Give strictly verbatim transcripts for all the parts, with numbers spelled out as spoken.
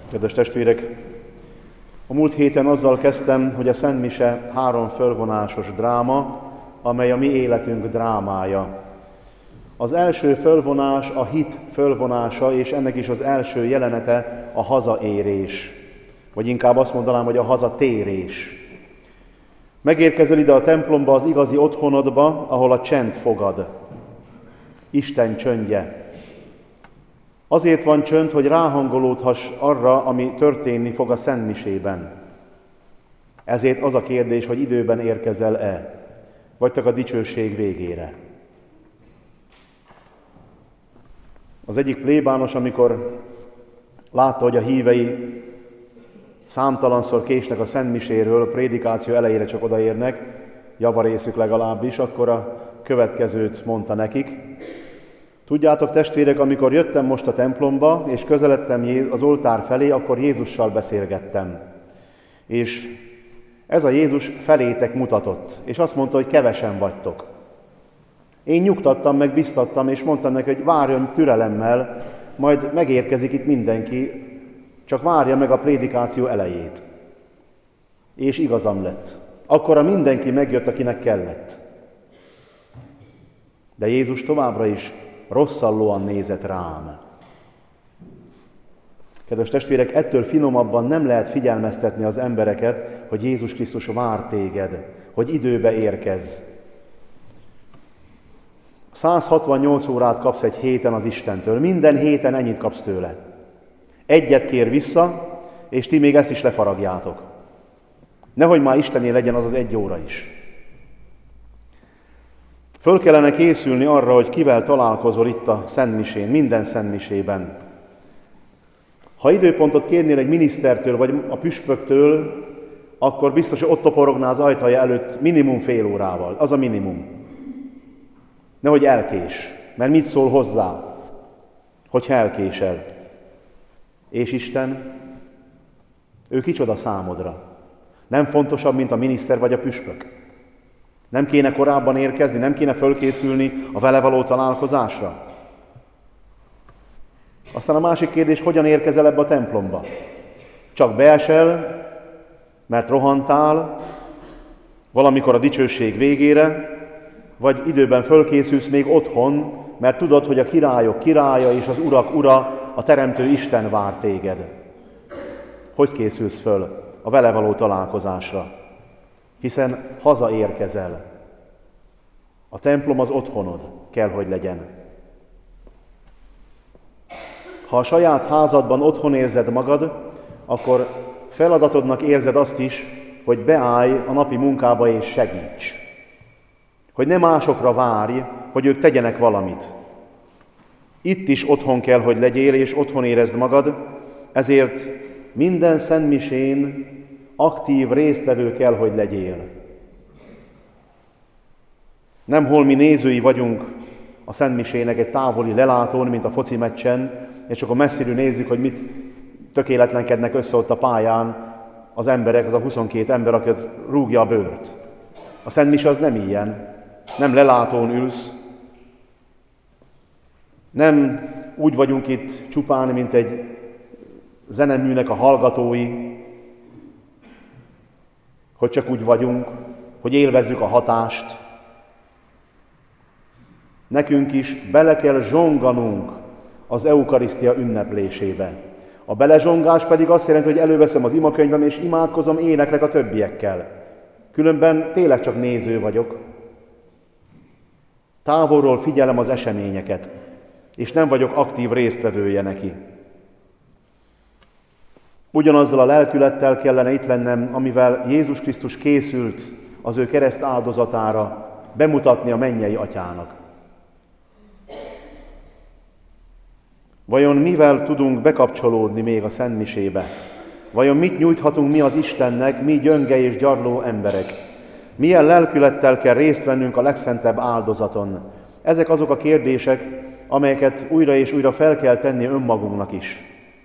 Kedves testvérek, a múlt héten azzal kezdtem, hogy a Szent Mise három fölvonásos dráma, amely a mi életünk drámája. Az első fölvonás a hit fölvonása, és ennek is az első jelenete a hazaérés, vagy inkább azt mondanám, hogy a hazatérés. Megérkezel ide a templomba, az igazi otthonodba, ahol a csend fogad. Isten csöndje. Azért van csönd, hogy ráhangolódhass arra, ami történni fog a Szent Misében. Ezért az a kérdés, hogy időben érkezel-e, vagy csak a dicsőség végére. Az egyik plébános, amikor látta, hogy a hívei számtalanszor késnek a Szent Miséről, a prédikáció elejére csak odaérnek, javarészük legalábbis, akkor a következőt mondta nekik. Tudjátok, testvérek, amikor jöttem most a templomba, és közeledtem az oltár felé, akkor Jézussal beszélgettem. És ez a Jézus felétek mutatott, és azt mondta, hogy kevesen vagytok. Én nyugtattam, meg biztattam, és mondtam neki, hogy várjon türelemmel, majd megérkezik itt mindenki, csak várja meg a prédikáció elejét. És igazam lett. Akkora mindenki megjött, akinek kellett. De Jézus továbbra is rosszallóan nézett rám. Kedves testvérek, ettől finomabban nem lehet figyelmeztetni az embereket, hogy Jézus Krisztus vár téged, hogy időbe érkezz. száz hatvannyolc órát kapsz egy héten az Istentől, minden héten ennyit kapsz tőle. Egyet kér vissza, és ti még ezt is lefaragjátok. Nehogy már Istené legyen az az egy óra is. Föl kellene készülni arra, hogy kivel találkozol itt a Szent Misén, minden Szent Misében. Ha időpontot kérnél egy minisztertől, vagy a püspöktől, akkor biztos, hogy ott toporogná az ajtaja előtt minimum fél órával. Az a minimum. Nehogy elkés, mert mit szól hozzá, hogyha elkésel. És Isten, ő kicsoda számodra? Nem fontosabb, mint a miniszter vagy a püspök? Nem kéne korábban érkezni, nem kéne fölkészülni a vele való találkozásra? Aztán a másik kérdés, hogyan érkezel ebbe a templomba? Csak beesel, mert rohantál, valamikor a dicsőség végére, vagy időben fölkészülsz még otthon, mert tudod, hogy a királyok királya és az urak ura, a teremtő Isten vár téged. Hogy készülsz föl a vele való találkozásra? Hiszen hazaérkezel. A templom az otthonod kell, hogy legyen. Ha a saját házadban otthon érzed magad, akkor feladatodnak érzed azt is, hogy beállj a napi munkába és segíts. Hogy ne másokra várj, hogy ők tegyenek valamit. Itt is otthon kell, hogy legyél, és otthon érezd magad, ezért minden Szent Misén aktív résztvevő kell, hogy legyél. Nem holmi nézői vagyunk a Szent Misének egy távoli lelátón, mint a foci meccsen, és akkor messziről nézzük, hogy mit tökéletlenkednek össze ott a pályán az emberek, az a huszonkét ember, aki rúgja a bőrt. A Szent Mise az nem ilyen. Nem lelátón ülsz. Nem úgy vagyunk itt csupán, mint egy zeneműnek a hallgatói, hogy csak úgy vagyunk, hogy élvezzük a hatást. Nekünk is bele kell zsonganunk az eukarisztia ünneplésébe. A belezsongás pedig azt jelenti, hogy előveszem az imakönyvem és imádkozom, éneklek a többiekkel. Különben tényleg csak néző vagyok. Távolról figyelem az eseményeket, és nem vagyok aktív résztvevője neki. Ugyanazzal a lelkülettel kellene itt lennem, amivel Jézus Krisztus készült az ő kereszt áldozatára bemutatni a mennyei Atyának. Vajon mivel tudunk bekapcsolódni még a Szent Misébe? Vajon mit nyújthatunk mi az Istennek, mi gyönge és gyarló emberek? Milyen lelkülettel kell részt vennünk a legszentebb áldozaton? Ezek azok a kérdések, amelyeket újra és újra fel kell tenni önmagunknak is.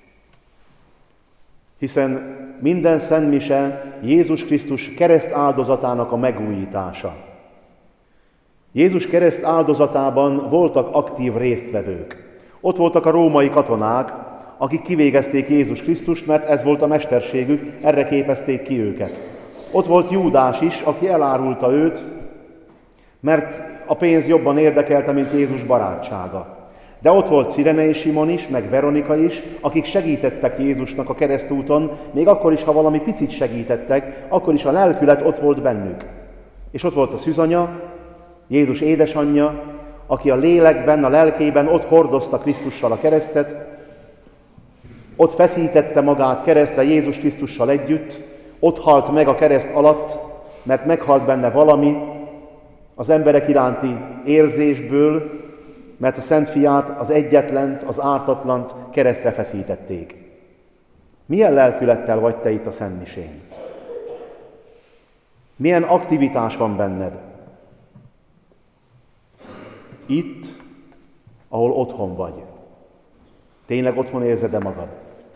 Hiszen minden Szent Mise Jézus Krisztus kereszt áldozatának a megújítása. Jézus kereszt áldozatában voltak aktív résztvevők. Ott voltak a római katonák, akik kivégezték Jézus Krisztust, mert ez volt a mesterségük, erre képezték ki őket. Ott volt Júdás is, aki elárulta őt, mert a pénz jobban érdekelte, mint Jézus barátsága. De ott volt Cirenei Simon is, meg Veronika is, akik segítettek Jézusnak a keresztúton, még akkor is, ha valami picit segítettek, akkor is a lelkület ott volt bennük. És ott volt a szűzanya, Jézus édesanyja, aki a lélekben, a lelkében ott hordozta Krisztussal a keresztet, ott feszítette magát keresztre Jézus Krisztussal együtt, ott halt meg a kereszt alatt, mert meghalt benne valami az emberek iránti érzésből, mert a Szent Fiát, az egyetlent, az ártatlant keresztre feszítették. Milyen lelkülettel vagy te itt a szentmisén? Milyen aktivitás van benned? Itt, ahol otthon vagy. Tényleg otthon érzed-e magad?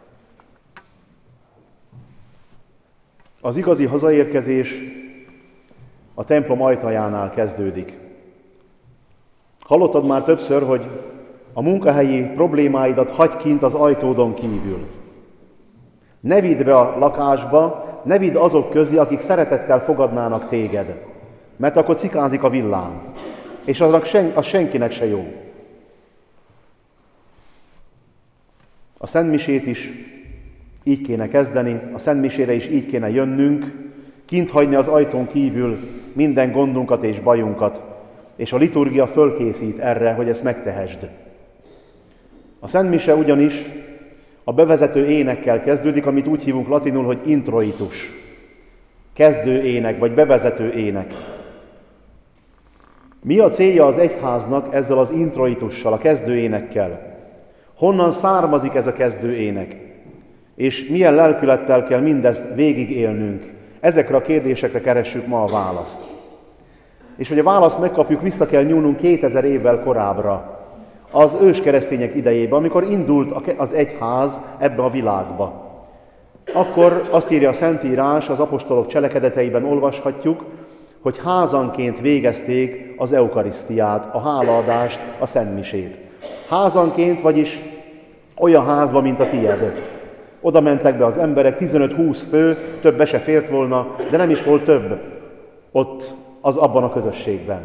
Az igazi hazaérkezés a templom ajtajánál kezdődik. Hallottad már többször, hogy a munkahelyi problémáidat hagyj kint az ajtódon kívül. Ne vidd be a lakásba, ne vidd azok közé, akik szeretettel fogadnának téged, mert akkor cikázik a villám, és aznak sen, az senkinek se jó. A szentmisét is így kéne kezdeni, a szentmisére is így kéne jönnünk, kint hagyni az ajtón kívül minden gondunkat és bajunkat, és a liturgia fölkészít erre, hogy ezt megtehesd. A szentmise ugyanis a bevezető énekkel kezdődik, amit úgy hívunk latinul, hogy introitus. Kezdő ének, vagy bevezető ének. Mi a célja az egyháznak ezzel az introitussal, a kezdő énekkel? Honnan származik ez a kezdő ének? És milyen lelkülettel kell mindezt végigélnünk? Ezekre a kérdésekre keressük ma a választ. És hogy a választ megkapjuk, vissza kell nyúlnunk kétezer évvel korábbra, az őskeresztények idejében, amikor indult az egyház ebbe a világba. Akkor azt írja a Szentírás, az apostolok cselekedeteiben olvashatjuk, hogy házanként végezték az eukarisztiát, a hálaadást, a szentmisét. Házanként, vagyis olyan házba, mint a tiéd. Oda mentek be az emberek, tizenöt-húsz fő, többe se fért volna, de nem is volt több ott az abban a közösségben.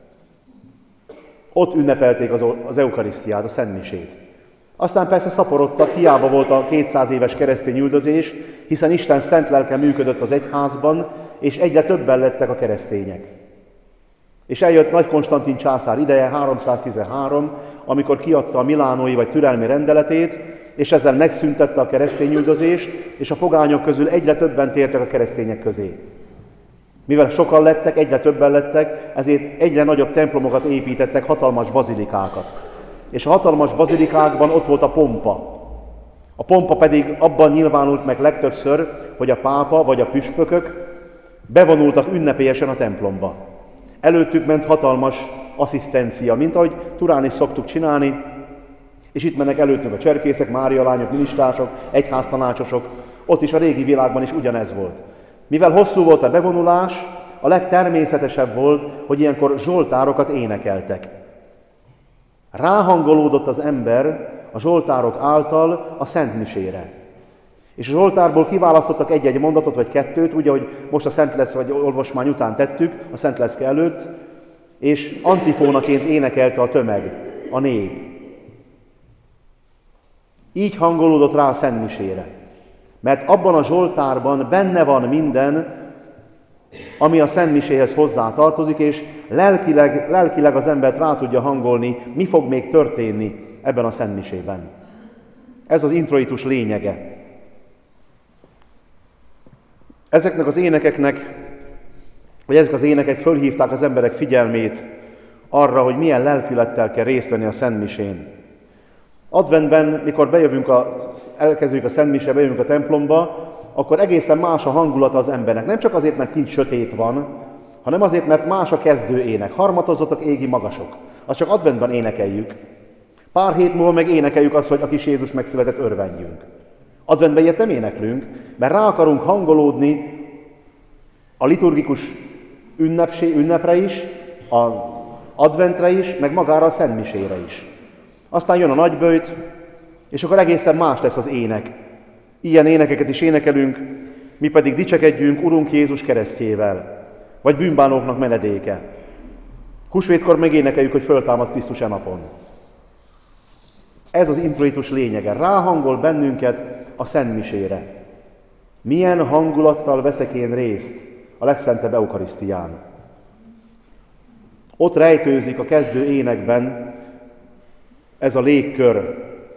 Ott ünnepelték az, az eukarisztiát, a szentmisét. Aztán persze szaporodtak, hiába volt a kétszáz éves keresztény üldözés, hiszen Isten szent lelke működött az egyházban, és egyre többen lettek a keresztények. És eljött Nagy Konstantin császár ideje, háromszáztizenhárom, amikor kiadta a milánói vagy türelmi rendeletét, és ezzel megszüntette a keresztény üldözést, és a pogányok közül egyre többen tértek a keresztények közé. Mivel sokan lettek, egyre többen lettek, ezért egyre nagyobb templomokat építettek, hatalmas bazilikákat. És a hatalmas bazilikákban ott volt a pompa. A pompa pedig abban nyilvánult meg legtöbbször, hogy a pápa vagy a püspökök bevonultak ünnepélyesen a templomba. Előttük ment hatalmas asszisztencia, mint ahogy Turán is szoktuk csinálni, és itt mennek előttünk a cserkészek, Mária lányok, minisztrások, egyháztanácsosok, ott is a régi világban is ugyanez volt. Mivel hosszú volt a bevonulás, a legtermészetesebb volt, hogy ilyenkor zsoltárokat énekeltek. Ráhangolódott az ember a zsoltárok által a szentmisére. És a zsoltárból kiválasztottak egy-egy mondatot, vagy kettőt, úgy, ahogy most a Szentlesz vagy olvasmány után tettük, a Szentleszke előtt, és antifónaként énekelte a tömeg, a nép. Így hangolódott rá a szentmisére. Mert abban a zsoltárban benne van minden, ami a szentmiséhez hozzá tartozik, és lelkileg, lelkileg az embert rá tudja hangolni, mi fog még történni ebben a szentmisében. Ez az introitus lényege. Ezeknek az énekeknek, vagy ezek az énekek fölhívták az emberek figyelmét arra, hogy milyen lelkülettel kell részt venni a szentmisén. Adventben, mikor bejövünk a, elkezdjük a szentmise, bejövünk a templomba, akkor egészen más a hangulata az embernek. Nem csak azért, mert kint sötét van, hanem azért, mert más a kezdő ének. Harmatozzatok égi magasok. Azt csak adventben énekeljük. Pár hét múlva meg énekeljük azt, hogy a kis Jézus megszületett, örvendjünk. Adventben ilyet nem éneklünk, mert rá akarunk hangolódni a liturgikus ünnepsé, ünnepre is, az adventre is, meg magára a szentmisére is. Aztán jön a nagyböjt, És akkor egészen más lesz az ének. Ilyen énekeket is énekelünk, mi pedig dicsekedjünk Urunk Jézus keresztjével, vagy bűnbánóknak menedéke. Húsvétkor megénekeljük, hogy föltámad Krisztus e napon. Ez az introitus lényege. Ráhangol bennünket a szentmisére. Milyen hangulattal veszek én részt a legszentebb eukarisztián. Ott rejtőzik a kezdő énekben ez a légkör.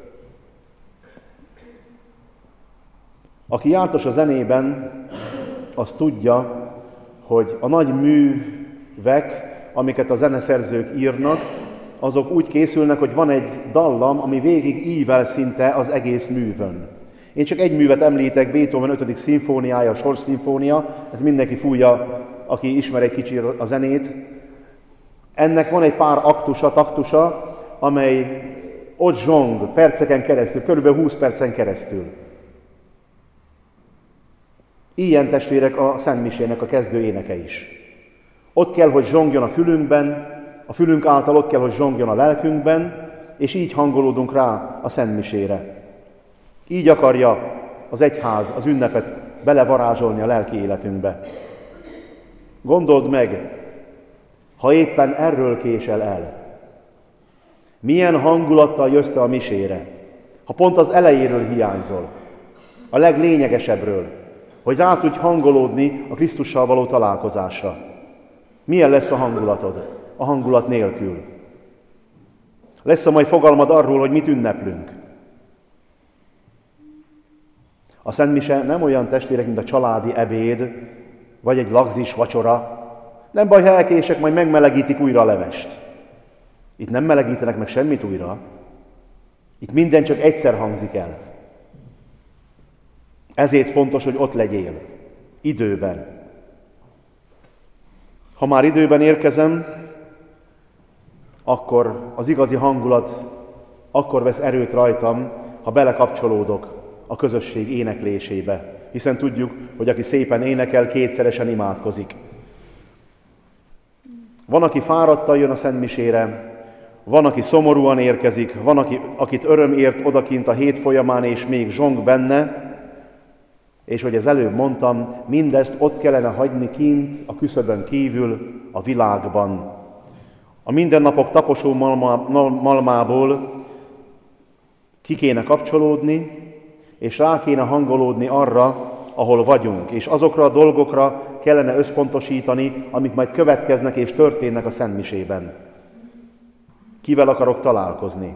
Aki jártas a zenében, az tudja, hogy a nagy művek, amiket a zeneszerzők írnak, azok úgy készülnek, hogy van egy dallam, ami végig ível szinte az egész művön. Én csak egy művet említek, Beethoven ötödik szimfóniája, a sorszimfónia, ez mindenki fújja, aki ismer egy kicsit a zenét. Ennek van egy pár aktusa, taktusa, amely ott zsong perceken keresztül, körülbelül húsz percen keresztül. Ilyen testvérek a szentmisének a kezdő éneke is. Ott kell, hogy zsongjon a fülünkben, a fülünk által ott kell, hogy zsongjon a lelkünkben, és így hangolódunk rá a szentmisére. Így akarja az egyház az ünnepet belevarázsolni a lelki életünkbe. Gondold meg, ha éppen erről késel el, milyen hangulattal jössz te a misére, ha pont az elejéről hiányzol, a leglényegesebbről, hogy rá tudj hangolódni a Krisztussal való találkozásra. Milyen lesz a hangulatod? A hangulat nélkül. Lesz-e majd fogalmad arról, hogy mit ünneplünk? A szentmise nem olyan testvérek, mint a családi ebéd, vagy egy lagzis vacsora. Nem baj, ha elkések, majd megmelegítik újra a levest. Itt nem melegítenek meg semmit újra. Itt minden csak egyszer hangzik el. Ezért fontos, hogy ott legyél. Időben. Ha már időben érkezem, akkor az igazi hangulat akkor vesz erőt rajtam, ha belekapcsolódok a közösség éneklésébe. Hiszen tudjuk, hogy aki szépen énekel, kétszeresen imádkozik. Van, aki fáradtan jön a szentmisére, van, aki szomorúan érkezik, van, aki, akit öröm ért odakint a hét folyamán, és még zsong benne, és hogy az előbb mondtam, mindezt ott kellene hagyni kint, a küszöbön kívül, a világban. A mindennapok taposó malmából ki kéne kapcsolódni, és rá kéne hangolódni arra, ahol vagyunk, és azokra a dolgokra kellene összpontosítani, amik majd következnek és történnek a szentmisében. Kivel akarok találkozni,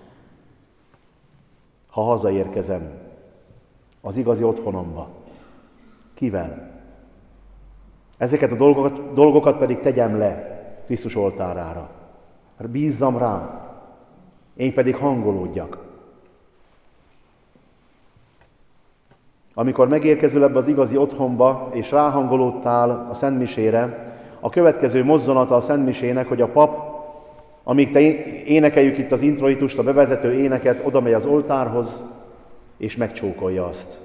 ha hazaérkezem az igazi otthonomba? Kivel? Ezeket a dolgokat, dolgokat pedig tegyem le Krisztus oltárára. Bízzam rá, én pedig hangolódjak. Amikor megérkezül ebbe az igazi otthonba, és ráhangolódtál a szentmisére, a következő mozzanata a szentmisének, hogy a pap, amíg te énekeljük itt az introitust, a bevezető éneket, oda megy az oltárhoz, és megcsókolja azt.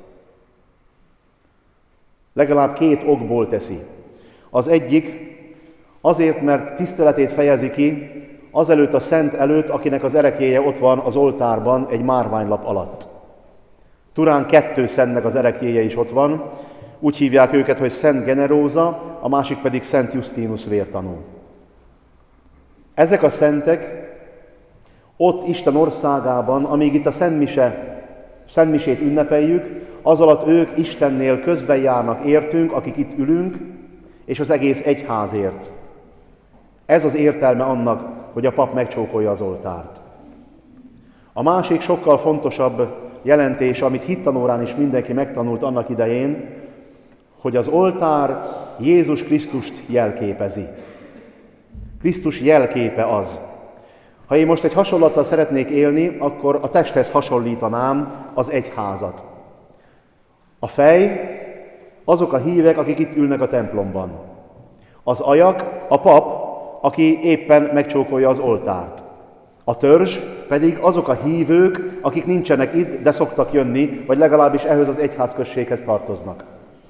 Legalább két okból teszi. Az egyik azért, mert tiszteletét fejezi ki azelőtt a szent előtt, akinek az ereklyéje ott van az oltárban egy márványlap alatt. Turán kettő szentnek az ereklyéje is ott van, úgy hívják őket, hogy Szent Generóza, a másik pedig Szent Justinus vértanú. Ezek a szentek ott Isten országában, amíg itt a szentmise, szentmisét ünnepeljük, az alatt ők Istennél közben járnak értünk, akik itt ülünk, és az egész egyházért. Ez az értelme annak, hogy a pap megcsókolja az oltárt. A másik sokkal fontosabb jelentés, amit hittanórán is mindenki megtanult annak idején, hogy az oltár Jézus Krisztust jelképezi. Krisztus jelképe az. Ha én most egy hasonlattal szeretnék élni, akkor a testhez hasonlítanám az egyházat. A fej, azok a hívek, akik itt ülnek a templomban. Az ajak, a pap, aki éppen megcsókolja az oltárt. A törzs pedig azok a hívők, akik nincsenek itt, de szoktak jönni, vagy legalábbis ehhez az egyházközséghez tartoznak.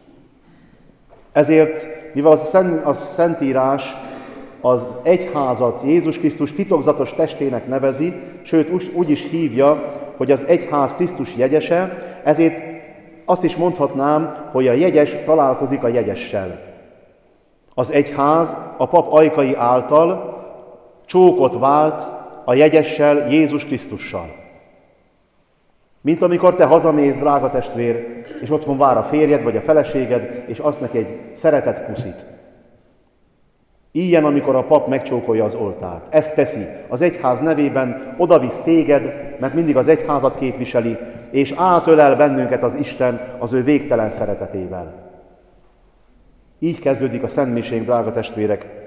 Ezért, mivel a, szent, a Szentírás az egyházat Jézus Krisztus titokzatos testének nevezi, sőt úgy is hívja, hogy az egyház Krisztus jegyese, ezért azt is mondhatnám, hogy a jegyes találkozik a jegyessel. Az egyház a pap ajkai által csókot vált a jegyessel, Jézus Krisztussal. Mint amikor te hazamész, drága testvér, és otthon vár a férjed vagy a feleséged, és azt neki egy szeretett puszit. Ilyen, amikor a pap megcsókolja az oltárt. Ezt teszi az egyház nevében, odavisz téged, mert mindig az egyházat képviseli, és átölel bennünket az Isten az ő végtelen szeretetével. Így kezdődik a szentmiség, drága testvérek.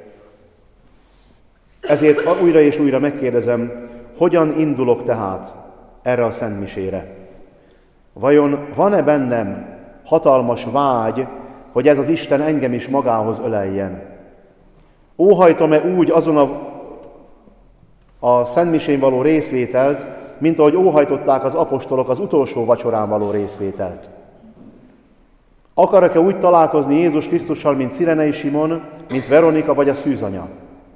Ezért újra és újra megkérdezem, hogyan indulok tehát erre a szentmisére? Vajon van-e bennem hatalmas vágy, hogy ez az Isten engem is magához öleljen? Óhajtom-e úgy azon a, a szentmisén való részvételt, mint ahogy óhajtották az apostolok az utolsó vacsorán való részvételt? Akarok-e úgy találkozni Jézus Krisztussal, mint Cirenei Simon, mint Veronika vagy a szűzanya?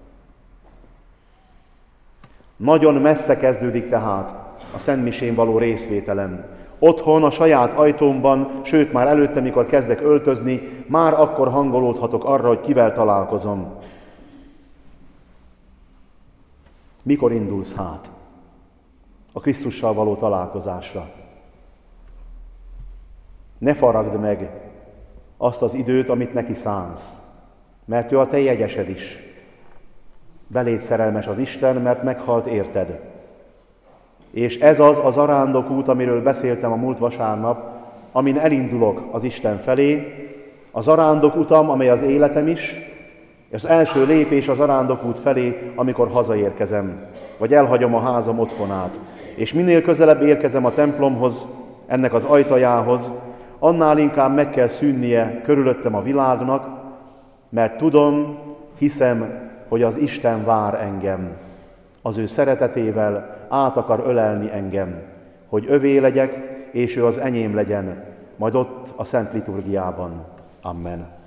Nagyon messze kezdődik tehát a szentmisén való részvételem. Otthon, a saját ajtómban, sőt már előtte, mikor kezdek öltözni, már akkor hangolódhatok arra, hogy kivel találkozom. Mikor indulsz hát a Krisztussal való találkozásra? Ne faragd meg azt az időt, amit neki szánsz, mert ő a te jegyesed is. Beléd szerelmes az Isten, mert meghalt érted. És ez az az arándokút, amiről beszéltem a múlt vasárnap, amin elindulok az Isten felé, az arándokutam, amely az életem is, és az első lépés az arándokút felé, amikor hazaérkezem, vagy elhagyom a házam otthonát. És minél közelebb érkezem a templomhoz, ennek az ajtajához, annál inkább meg kell szűnnie körülöttem a világnak, mert tudom, hiszem, hogy az Isten vár engem. Az ő szeretetével át akar ölelni engem, hogy övé legyek, és ő az enyém legyen, majd ott a szent liturgiában. Amen.